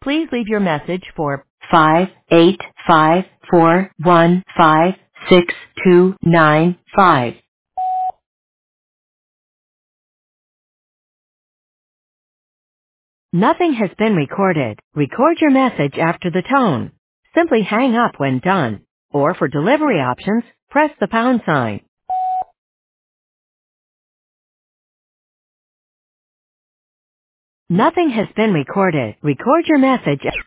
Please leave your message for 585415629. Nothing has been recorded. Record your message after the tone. Simply hang up when done. Or for delivery options, press the pound sign. Nothing has been recorded. Record your message.